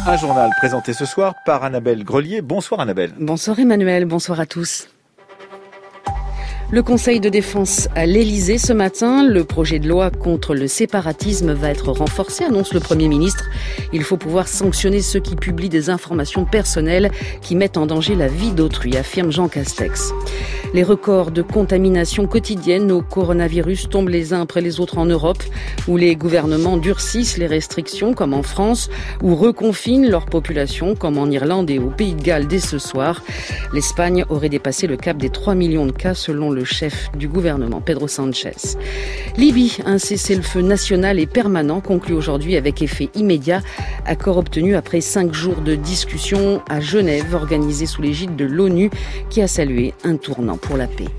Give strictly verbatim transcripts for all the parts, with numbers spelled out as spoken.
Un journal présenté ce soir par Annabelle Grelier. Bonsoir Annabelle. Bonsoir Emmanuel, bonsoir à tous. Le Conseil de défense à l'Élysée ce matin. Le projet de loi contre le séparatisme va être renforcé, annonce le Premier ministre. Il faut pouvoir sanctionner ceux qui publient des informations personnelles qui mettent en danger la vie d'autrui, affirme Jean Castex. Les records de contamination quotidienne au coronavirus tombent les uns après les autres en Europe, où les gouvernements durcissent les restrictions, comme en France, ou reconfinent leur population, comme en Irlande et au Pays de Galles dès ce soir. L'Espagne aurait dépassé le cap des trois millions de cas, selon le chef du gouvernement, Pedro Sanchez. Libye, un cessez-le-feu national et permanent conclu aujourd'hui avec effet immédiat. Accord obtenu après cinq jours de discussions à Genève, organisé sous l'égide de l'ONU, qui a salué un tournant pour la paix.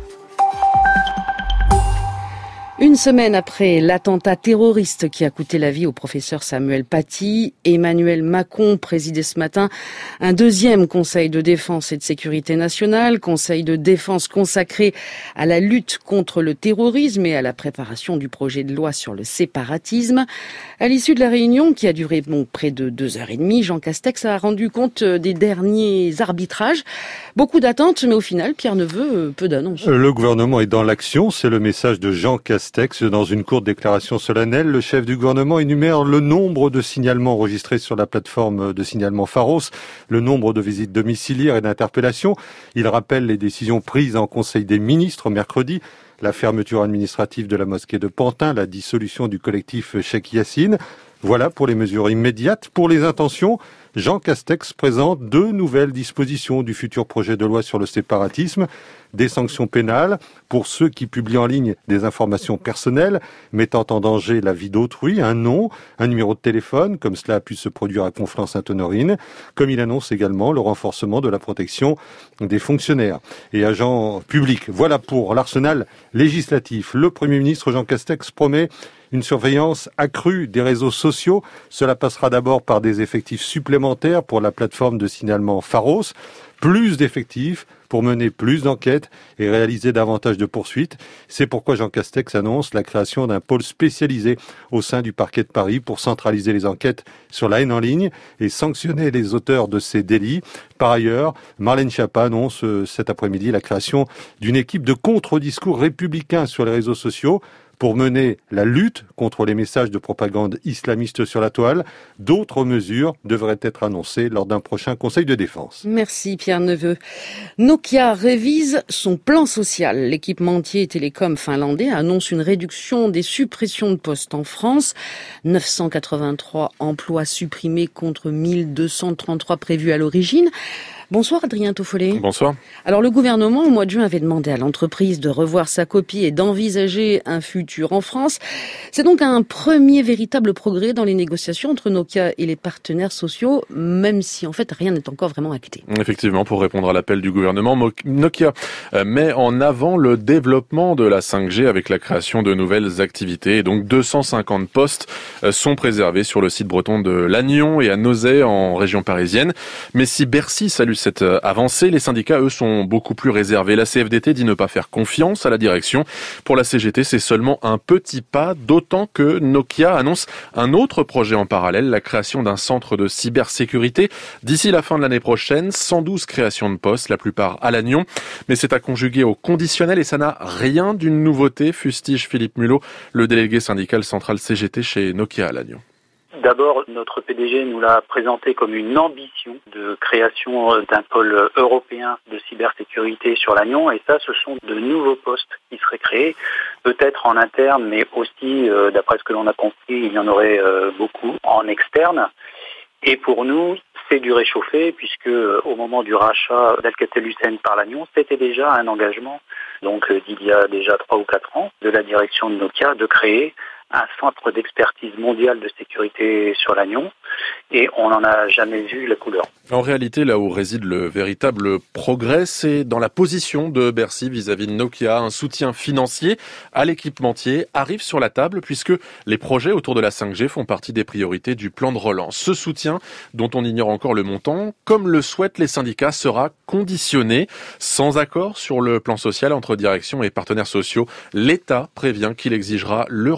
Une semaine après l'attentat terroriste qui a coûté la vie au professeur Samuel Paty, Emmanuel Macron présidait ce matin un deuxième conseil de défense et de sécurité nationale, conseil de défense consacré à la lutte contre le terrorisme et à la préparation du projet de loi sur le séparatisme. À l'issue de la réunion, qui a duré bon, près de deux heures et demie, Jean Castex a rendu compte des derniers arbitrages. Beaucoup d'attentes, mais au final, Pierre Neveu, peu d'annonces. Le gouvernement est dans l'action, c'est le message de Jean Castex. Dans une courte déclaration solennelle, le chef du gouvernement énumère le nombre de signalements enregistrés sur la plateforme de signalement Pharos, le nombre de visites domiciliaires et d'interpellations. Il rappelle les décisions prises en Conseil des ministres mercredi, la fermeture administrative de la mosquée de Pantin, la dissolution du collectif Cheikh Yassine. Voilà pour les mesures immédiates. Pour les intentions, Jean Castex présente deux nouvelles dispositions du futur projet de loi sur le séparatisme. Des sanctions pénales pour ceux qui publient en ligne des informations personnelles mettant en danger la vie d'autrui, un nom, un numéro de téléphone, comme cela a pu se produire à Conflans-Sainte-Honorine, comme il annonce également le renforcement de la protection des fonctionnaires et agents publics. Voilà pour l'arsenal législatif. Le Premier ministre Jean Castex promet une surveillance accrue des réseaux sociaux. Cela passera d'abord par des effectifs supplémentaires pour la plateforme de signalement Pharos, plus d'effectifs pour mener plus d'enquêtes et réaliser davantage de poursuites. C'est pourquoi Jean Castex annonce la création d'un pôle spécialisé au sein du parquet de Paris pour centraliser les enquêtes sur la haine en ligne et sanctionner les auteurs de ces délits. Par ailleurs, Marlène Schiappa annonce cet après-midi la création d'une équipe de contre-discours républicains sur les réseaux sociaux pour mener la lutte contre les messages de propagande islamiste sur la toile. D'autres mesures devraient être annoncées lors d'un prochain Conseil de défense. Merci Pierre Neveu. Nokia révise son plan social. L'équipementier télécom finlandais annonce une réduction des suppressions de postes en France. neuf cent quatre-vingt-trois emplois supprimés contre mille deux cent trente-trois prévus à l'origine. Bonsoir Adrien Toffollet. Bonsoir. Alors le gouvernement au mois de juin avait demandé à l'entreprise de revoir sa copie et d'envisager un futur en France. C'est donc un premier véritable progrès dans les négociations entre Nokia et les partenaires sociaux, même si en fait rien n'est encore vraiment acté. Effectivement, pour répondre à l'appel du gouvernement, Nokia met en avant le développement de la cinq G avec la création de nouvelles activités. Et donc deux cent cinquante postes sont préservés sur le site breton de Lannion et à Nozay en région parisienne. Mais si Bercy salue cette avancée, les syndicats, eux, sont beaucoup plus réservés. La C F D T dit ne pas faire confiance à la direction. Pour la C G T, c'est seulement un petit pas, d'autant que Nokia annonce un autre projet en parallèle, la création d'un centre de cybersécurité. D'ici la fin de l'année prochaine, cent douze créations de postes, la plupart à Lannion. Mais c'est à conjuguer au conditionnel et ça n'a rien d'une nouveauté, fustige Philippe Mulot, le délégué syndical central C G T chez Nokia à Lannion. D'abord, notre P D G nous l'a présenté comme une ambition de création d'un pôle européen de cybersécurité sur Lannion. Et ça, ce sont de nouveaux postes qui seraient créés, peut-être en interne, mais aussi, euh, d'après ce que l'on a compris, il y en aurait euh, beaucoup en externe. Et pour nous, c'est du réchauffé, puisque euh, au moment du rachat d'Alcatel-Lucent par Lannion, c'était déjà un engagement, donc euh, d'il y a déjà trois ou quatre ans, de la direction de Nokia, de créer un centre d'expertise mondiale de sécurité sur Lannion, et on n'en a jamais vu la couleur. En réalité, là où réside le véritable progrès, c'est dans la position de Bercy vis-à-vis de Nokia. Un soutien financier à l'équipementier arrive sur la table puisque les projets autour de la cinq G font partie des priorités du plan de relance. Ce soutien, dont on ignore encore le montant, comme le souhaitent les syndicats, sera conditionné. Sans accord sur le plan social entre direction et partenaires sociaux, l'État prévient qu'il exigera le remboursement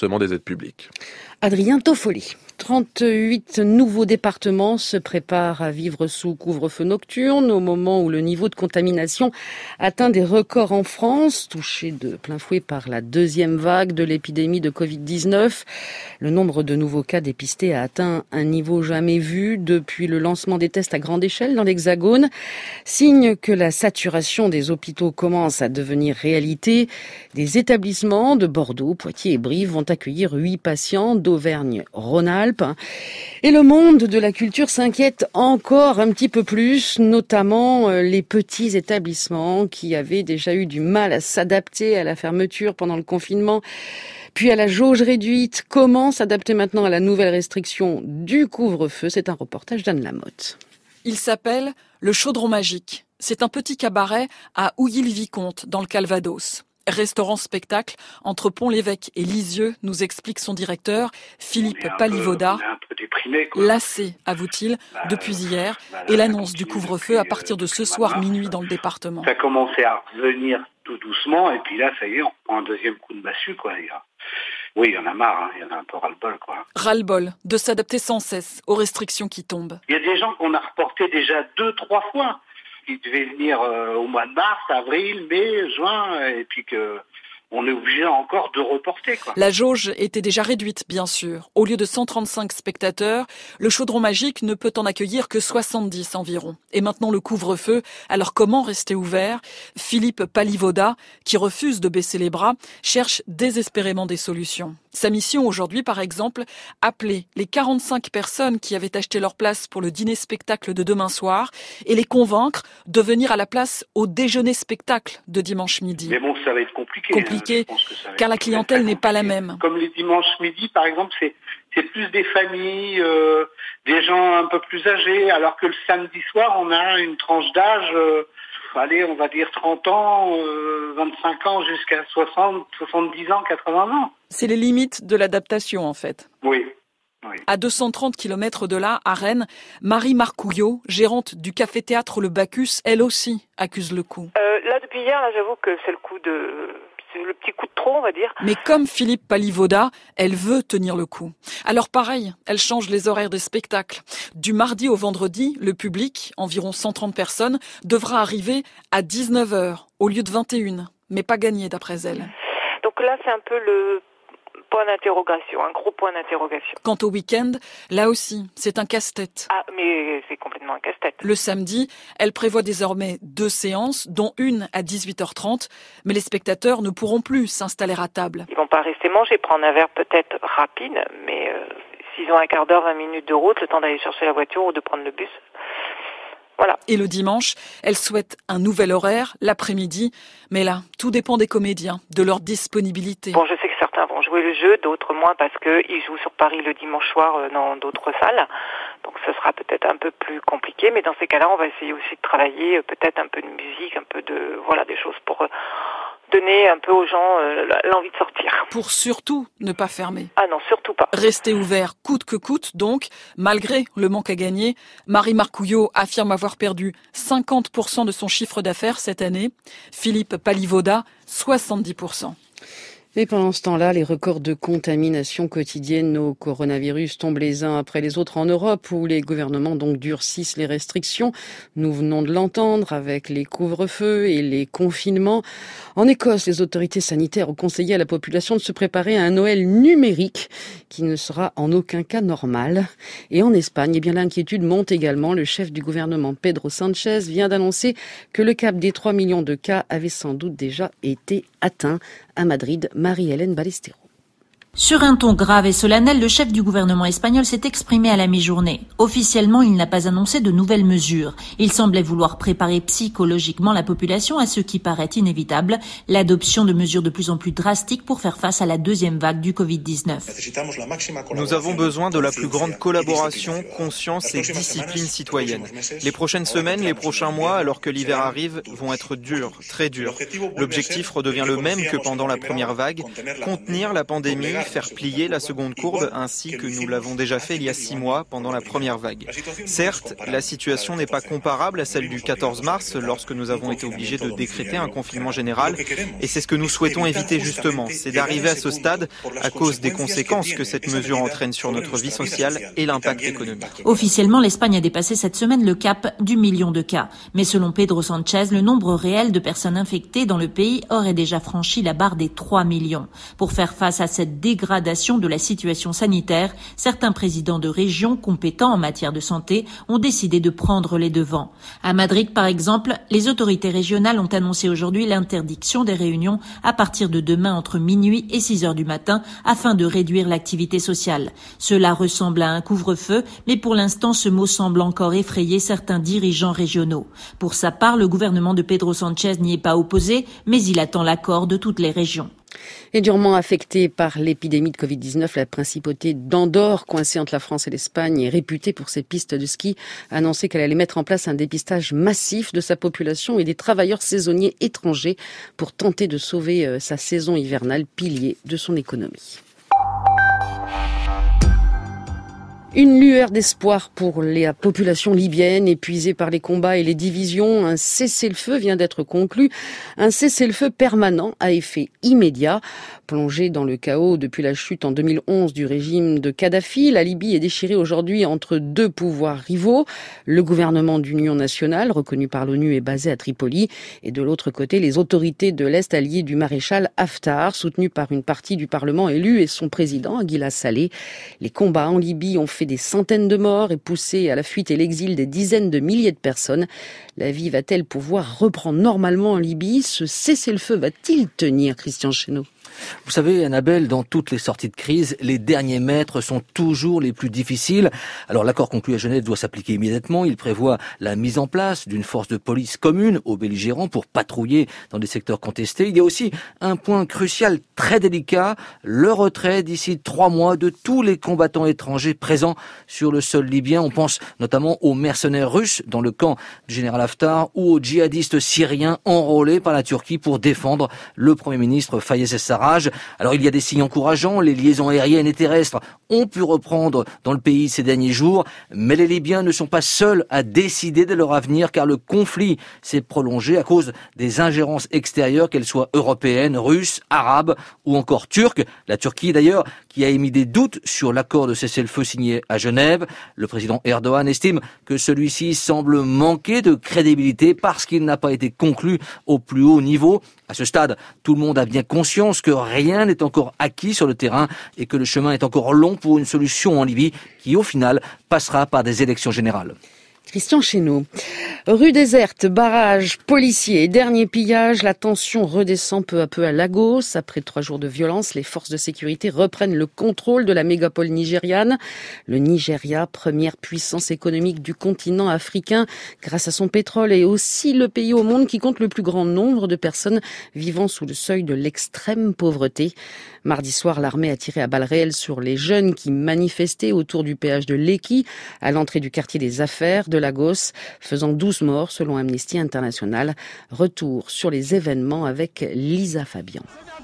remboursement des aides publiques. Adrien Toffoli. trente-huit nouveaux départements se préparent à vivre sous couvre-feu nocturne au moment où le niveau de contamination atteint des records en France, touché de plein fouet par la deuxième vague de l'épidémie de covid dix-neuf. Le nombre de nouveaux cas dépistés a atteint un niveau jamais vu depuis le lancement des tests à grande échelle dans l'Hexagone. Signe que la saturation des hôpitaux commence à devenir réalité. Des établissements de Bordeaux, Poitiers et Brive vont accueillir huit patients d'Auvergne-Rhône-Alpes. Et le monde de la culture s'inquiète encore un petit peu plus, notamment les petits établissements qui avaient déjà eu du mal à s'adapter à la fermeture pendant le confinement, puis à la jauge réduite. Comment s'adapter maintenant à la nouvelle restriction du couvre-feu? C'est un reportage d'Anne Lamotte. Il s'appelle le Chaudron Magique. C'est un petit cabaret à Houilly-le-Vicomte, dans le Calvados. Restaurant-spectacle entre Pont-l'Évêque et Lisieux, nous explique son directeur, Philippe Palivoda. Lassé, avoue-t-il, depuis hier, et l'annonce du couvre-feu à partir de ce soir minuit dans le département. Ça commençait à revenir tout doucement, et puis là, ça y est, on prend un deuxième coup de massue, quoi. Oui, il y en a marre, hein. Il y en a un peu ras-le-bol, quoi. Ras-le-bol, de s'adapter sans cesse aux restrictions qui tombent. Il y a des gens qu'on a reportés déjà deux, trois fois. Ils devaient venir euh, au mois de mars, avril, mai, juin, et puis que on est obligé encore de reporter, quoi. La jauge était déjà réduite, bien sûr. Au lieu de cent trente-cinq spectateurs, le Chaudron Magique ne peut en accueillir que soixante-dix environ. Et maintenant le couvre-feu. Alors comment rester ouvert? Philippe Palivoda, qui refuse de baisser les bras, cherche désespérément des solutions. Sa mission aujourd'hui, par exemple, appeler les quarante-cinq personnes qui avaient acheté leur place pour le dîner-spectacle de demain soir et les convaincre de venir à la place au déjeuner-spectacle de dimanche midi. Mais bon, ça va être compliqué. Compliqué, hein, car la clientèle n'est pas la même. Comme les dimanches midi, par exemple, c'est, c'est plus des familles, euh, des gens un peu plus âgés, alors que le samedi soir, on a une tranche d'âge... Euh, allez, on va dire trente ans, euh, vingt-cinq ans jusqu'à soixante, soixante-dix ans, quatre-vingts ans. C'est les limites de l'adaptation, en fait. Oui. Oui. À deux cent trente kilomètres de là, à Rennes, Marie Marcouillot, gérante du café-théâtre Le Bacchus, elle aussi accuse le coup. Euh, là, depuis hier, là, j'avoue que c'est le coup de... C'est le petit coup de trop, on va dire. Mais comme Philippe Palivoda, elle veut tenir le coup. Alors pareil, elle change les horaires des spectacles. Du mardi au vendredi, le public, environ cent trente personnes, devra arriver à dix-neuf heures au lieu de vingt et une. Mais pas gagné d'après elle. Donc là, c'est un peu le point d'interrogation, un gros point d'interrogation. Quant au week-end, là aussi, c'est un casse-tête. Ah, mais c'est complètement un casse-tête. Le samedi, elle prévoit désormais deux séances, dont une à dix-huit heures trente, mais les spectateurs ne pourront plus s'installer à table. Ils vont pas rester manger, prendre un verre peut-être rapide, mais euh, s'ils ont un quart d'heure, vingt minutes de route, le temps d'aller chercher la voiture ou de prendre le bus... Voilà. Et le dimanche, elle souhaite un nouvel horaire, l'après-midi. Mais là, tout dépend des comédiens, de leur disponibilité. Bon, je sais que certains vont jouer le jeu, d'autres moins parce qu'ils jouent sur Paris le dimanche soir dans d'autres salles. Donc ce sera peut-être un peu plus compliqué. Mais dans ces cas-là, on va essayer aussi de travailler peut-être un peu de musique, un peu de... Voilà, des choses pour... donner un peu aux gens euh, l'envie de sortir. Pour surtout ne pas fermer. Ah non, surtout pas. Rester ouvert coûte que coûte, donc, malgré le manque à gagner, Marie Marcouillot affirme avoir perdu cinquante pour cent de son chiffre d'affaires cette année. Philippe Palivoda, soixante-dix pour cent. Et pendant ce temps-là, les records de contamination quotidienne au coronavirus tombent les uns après les autres en Europe, où les gouvernements donc durcissent les restrictions. Nous venons de l'entendre avec les couvre-feux et les confinements. En Écosse, les autorités sanitaires ont conseillé à la population de se préparer à un Noël numérique qui ne sera en aucun cas normal. Et en Espagne, eh bien, l'inquiétude monte également. Le chef du gouvernement, Pedro Sánchez, vient d'annoncer que le cap des trois millions de cas avait sans doute déjà été atteint. À Madrid, Marie-Hélène Ballesteros. Sur un ton grave et solennel, le chef du gouvernement espagnol s'est exprimé à la mi-journée. Officiellement, il n'a pas annoncé de nouvelles mesures. Il semblait vouloir préparer psychologiquement la population à ce qui paraît inévitable, l'adoption de mesures de plus en plus drastiques pour faire face à la deuxième vague du covid dix-neuf. Nous avons besoin de la plus grande collaboration, conscience et discipline citoyenne. Les prochaines semaines, les prochains mois, alors que l'hiver arrive, vont être durs, très durs. L'objectif redevient le même que pendant la première vague, contenir la pandémie, faire plier la seconde courbe, ainsi que nous l'avons déjà fait il y a six mois pendant la première vague. Certes, la situation n'est pas comparable à celle du quatorze mars, lorsque nous avons été obligés de décréter un confinement général, et c'est ce que nous souhaitons éviter justement, c'est d'arriver à ce stade à cause des conséquences que cette mesure entraîne sur notre vie sociale et l'impact économique. Officiellement, l'Espagne a dépassé cette semaine le cap du million de cas. Mais selon Pedro Sanchez, le nombre réel de personnes infectées dans le pays aurait déjà franchi la barre des trois millions. Pour faire face à cette dégradation de la situation sanitaire, certains présidents de régions compétents en matière de santé ont décidé de prendre les devants. À Madrid, par exemple, les autorités régionales ont annoncé aujourd'hui l'interdiction des réunions à partir de demain entre minuit et six heures du matin afin de réduire l'activité sociale. Cela ressemble à un couvre-feu, mais pour l'instant, ce mot semble encore effrayer certains dirigeants régionaux. Pour sa part, le gouvernement de Pedro Sanchez n'y est pas opposé, mais il attend l'accord de toutes les régions. Et durement affectée par l'épidémie de covid dix-neuf, la principauté d'Andorre, coincée entre la France et l'Espagne, est réputée pour ses pistes de ski, a annoncé qu'elle allait mettre en place un dépistage massif de sa population et des travailleurs saisonniers étrangers pour tenter de sauver sa saison hivernale, pilier de son économie. Une lueur d'espoir pour la population libyenne épuisée par les combats et les divisions. Un cessez-le-feu vient d'être conclu. Un cessez-le-feu permanent à effet immédiat. Plongée dans le chaos depuis la chute en deux mille onze du régime de Kadhafi, la Libye est déchirée aujourd'hui entre deux pouvoirs rivaux. Le gouvernement d'union nationale, reconnu par l'ONU, est basé à Tripoli. Et de l'autre côté, les autorités de l'Est alliées du maréchal Haftar, soutenues par une partie du Parlement élu et son président, Aguila Saleh. Les combats en Libye ont fait des centaines de morts et poussé à la fuite et l'exil des dizaines de milliers de personnes. La vie va-t-elle pouvoir reprendre normalement en Libye? Ce cessez-le-feu va-t-il tenir, Christian Chesneau? Vous savez, Annabelle, dans toutes les sorties de crise, les derniers mètres sont toujours les plus difficiles. Alors l'accord conclu à Genève doit s'appliquer immédiatement. Il prévoit la mise en place d'une force de police commune aux belligérants pour patrouiller dans des secteurs contestés. Il y a aussi un point crucial, très délicat, le retrait d'ici trois mois de tous les combattants étrangers présents sur le sol libyen. On pense notamment aux mercenaires russes dans le camp du général Haftar ou aux djihadistes syriens enrôlés par la Turquie pour défendre le Premier ministre Fayez el-Sarraj. Alors il y a des signes encourageants, les liaisons aériennes et terrestres ont pu reprendre dans le pays ces derniers jours, mais les Libyens ne sont pas seuls à décider de leur avenir car le conflit s'est prolongé à cause des ingérences extérieures, qu'elles soient européennes, russes, arabes ou encore turques. La Turquie d'ailleurs qui a émis des doutes sur l'accord de cessez-le-feu signé à Genève. Le président Erdogan estime que celui-ci semble manquer de crédibilité parce qu'il n'a pas été conclu au plus haut niveau. À ce stade, tout le monde a bien conscience que rien n'est encore acquis sur le terrain et que le chemin est encore long pour une solution en Libye qui, au final, passera par des élections générales. Christian Chesneau. Rue déserte, barrages, policiers, dernier pillage, la tension redescend peu à peu à Lagos. Après trois jours de violence, les forces de sécurité reprennent le contrôle de la mégapole nigériane. Le Nigeria, première puissance économique du continent africain, grâce à son pétrole, est aussi le pays au monde qui compte le plus grand nombre de personnes vivant sous le seuil de l'extrême pauvreté. Mardi soir, l'armée a tiré à balles réelles sur les jeunes qui manifestaient autour du péage de Lekki, à l'entrée du quartier des Affaires de Lagos, faisant douze morts selon Amnesty International. Retour sur les événements avec Lisa Fabian.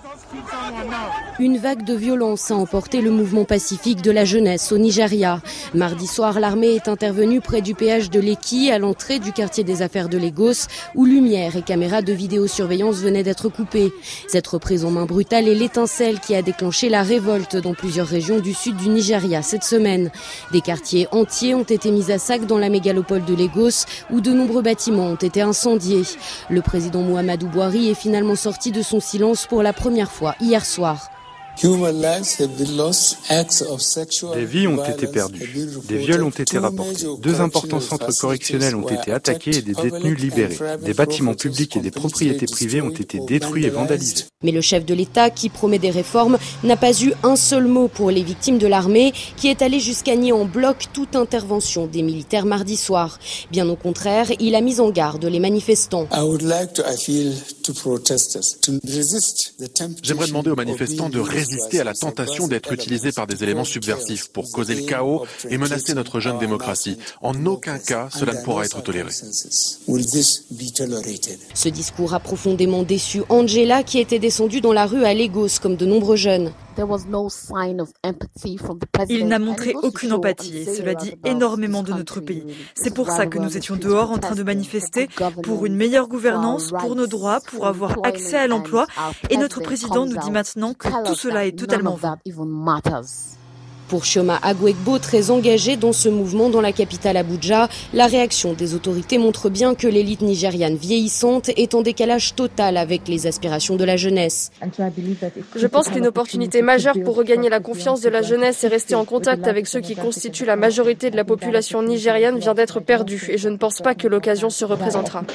Une vague de violence a emporté le mouvement pacifique de la jeunesse au Nigeria. Mardi soir, l'armée est intervenue près du péage de Lekki, à l'entrée du quartier des Affaires de Lagos, où lumière et caméras de vidéosurveillance venaient d'être coupées. Cette reprise en main brutale est l'étincelle qui a déclenché la révolte dans plusieurs régions du sud du Nigeria cette semaine. Des quartiers entiers ont été mis à sac dans la mégalopole de Lagos, où de nombreux bâtiments ont été incendiés. Le président Muhammadu Buhari est finalement sorti de son silence pour la première fois hier soir. Des vies ont été perdues, des viols ont été rapportés, deux importants centres correctionnels ont été attaqués et des détenus libérés. Des bâtiments publics et des propriétés privées ont été détruits et vandalisés. Mais le chef de l'État, qui promet des réformes, n'a pas eu un seul mot pour les victimes de l'armée, qui est allé jusqu'à nier en bloc toute intervention des militaires mardi soir. Bien au contraire, il a mis en garde les manifestants. J'aimerais demander aux manifestants de résister à la tentation d'être utilisés par des éléments subversifs pour causer le chaos et menacer notre jeune démocratie. En aucun cas, cela ne pourra être toléré. Ce discours a profondément déçu Angela, qui était descendue dans la rue à Lagos comme de nombreux jeunes. Il n'a montré aucune empathie et cela dit énormément de notre pays. C'est pour ça que nous étions dehors en train de manifester pour une meilleure gouvernance, pour nos droits, pour avoir accès à l'emploi. Et notre président nous dit maintenant que tout cela est totalement vain. Pour Chioma Agwegbo, très engagé dans ce mouvement dans la capitale Abuja, la réaction des autorités montre bien que l'élite nigériane vieillissante est en décalage total avec les aspirations de la jeunesse. Je pense qu'une opportunité majeure pour regagner la confiance de la jeunesse et rester en contact avec ceux qui constituent la majorité de la population nigériane vient d'être perdue et je ne pense pas que l'occasion se représentera.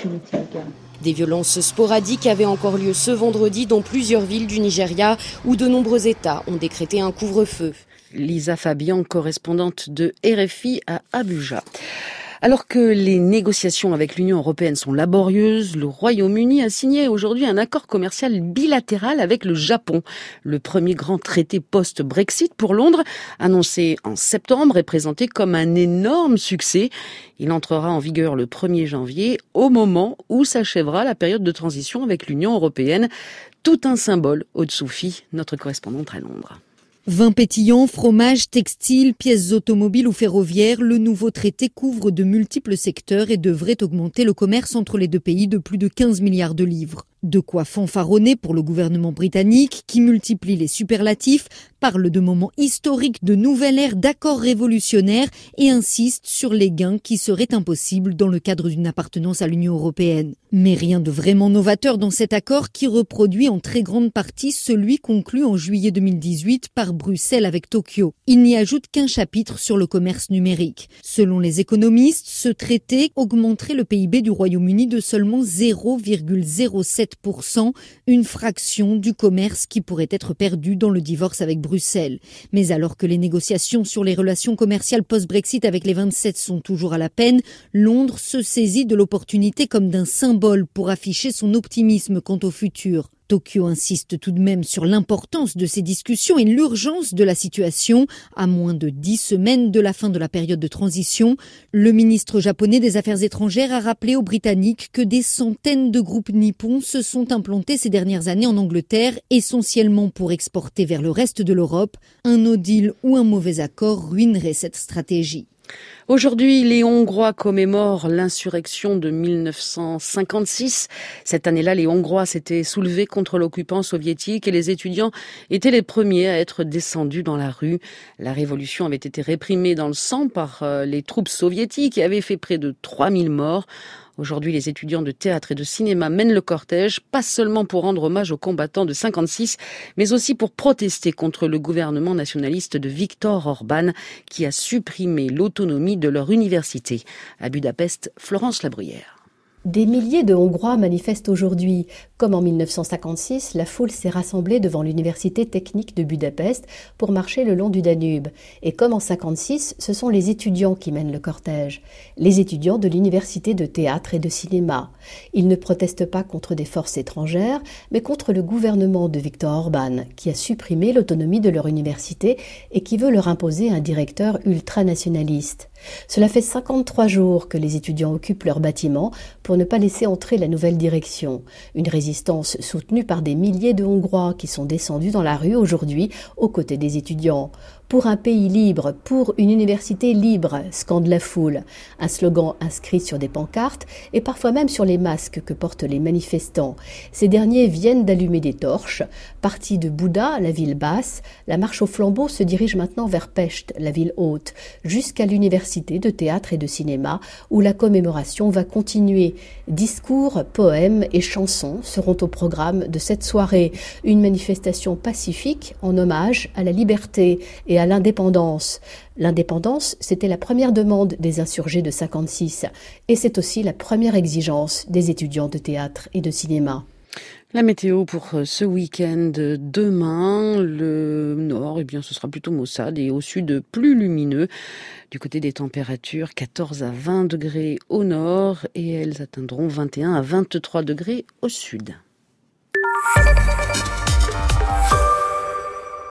Des violences sporadiques avaient encore lieu ce vendredi dans plusieurs villes du Nigeria où de nombreux États ont décrété un couvre-feu. Lisa Fabian, correspondante de R F I à Abuja. Alors que les négociations avec l'Union européenne sont laborieuses, le Royaume-Uni a signé aujourd'hui un accord commercial bilatéral avec le Japon. Le premier grand traité post-Brexit pour Londres, annoncé en septembre, est présenté comme un énorme succès. Il entrera en vigueur le premier janvier, au moment où s'achèvera la période de transition avec l'Union européenne. Tout un symbole, Aude Soufi, notre correspondante à Londres. Vins pétillants, fromages, textiles, pièces automobiles ou ferroviaires, le nouveau traité couvre de multiples secteurs et devrait augmenter le commerce entre les deux pays de plus de quinze milliards de livres. De quoi fanfaronner pour le gouvernement britannique qui multiplie les superlatifs, parle de moments historiques de nouvelle ère d'accords révolutionnaires et insiste sur les gains qui seraient impossibles dans le cadre d'une appartenance à l'Union européenne. Mais rien de vraiment novateur dans cet accord qui reproduit en très grande partie celui conclu en juillet deux mille dix-huit par Bruxelles avec Tokyo. Il n'y ajoute qu'un chapitre sur le commerce numérique. Selon les économistes, ce traité augmenterait le P I B du Royaume-Uni de seulement zéro virgule zéro sept pour cent, une fraction du commerce qui pourrait être perdu dans le divorce avec Bruxelles. Mais alors que les négociations sur les relations commerciales post-Brexit avec les vingt-sept sont toujours à la peine, Londres se saisit de l'opportunité comme d'un symbole pour afficher son optimisme quant au futur. Tokyo insiste tout de même sur l'importance de ces discussions et l'urgence de la situation. À moins de dix semaines de la fin de la période de transition, le ministre japonais des Affaires étrangères a rappelé aux Britanniques que des centaines de groupes nippons se sont implantés ces dernières années en Angleterre, essentiellement pour exporter vers le reste de l'Europe. Un no deal ou un mauvais accord ruinerait cette stratégie. Aujourd'hui, les Hongrois commémorent l'insurrection de mille neuf cent cinquante-six. Cette année-là, les Hongrois s'étaient soulevés contre l'occupant soviétique et les étudiants étaient les premiers à être descendus dans la rue. La révolution avait été réprimée dans le sang par les troupes soviétiques et avait fait près de trois mille morts. Aujourd'hui, les étudiants de théâtre et de cinéma mènent le cortège, pas seulement pour rendre hommage aux combattants de cinquante-six, mais aussi pour protester contre le gouvernement nationaliste de Viktor Orban, qui a supprimé l'autonomie de leur université. À Budapest, Florence Labruyère. Des milliers de Hongrois manifestent aujourd'hui. Comme en mille neuf cent cinquante-six, la foule s'est rassemblée devant l'université technique de Budapest pour marcher le long du Danube. Et comme en cinquante-six, ce sont les étudiants qui mènent le cortège. Les étudiants de l'université de théâtre et de cinéma. Ils ne protestent pas contre des forces étrangères, mais contre le gouvernement de Viktor Orban, qui a supprimé l'autonomie de leur université et qui veut leur imposer un directeur ultranationaliste. Cela fait cinquante-trois jours que les étudiants occupent leur bâtiment pour ne pas laisser entrer la nouvelle direction. Une résistance soutenue par des milliers de Hongrois qui sont descendus dans la rue aujourd'hui aux côtés des étudiants. Pour un pays libre, pour une université libre, scande la foule. Un slogan inscrit sur des pancartes et parfois même sur les masques que portent les manifestants. Ces derniers viennent d'allumer des torches. Partis de Bouda, la ville basse, la marche au flambeau se dirige maintenant vers Pest, la ville haute, jusqu'à l'université de théâtre et de cinéma où la commémoration va continuer. Discours, poèmes et chansons seront au programme de cette soirée. Une manifestation pacifique en hommage à la liberté et à l'indépendance. L'indépendance, c'était la première demande des insurgés de cinquante-six et c'est aussi la première exigence des étudiants de théâtre et de cinéma. La météo pour ce week-end, demain, le nord, eh bien, ce sera plutôt maussade et au sud plus lumineux. Du côté des températures, quatorze à vingt degrés au nord et elles atteindront vingt et un à vingt-trois degrés au sud.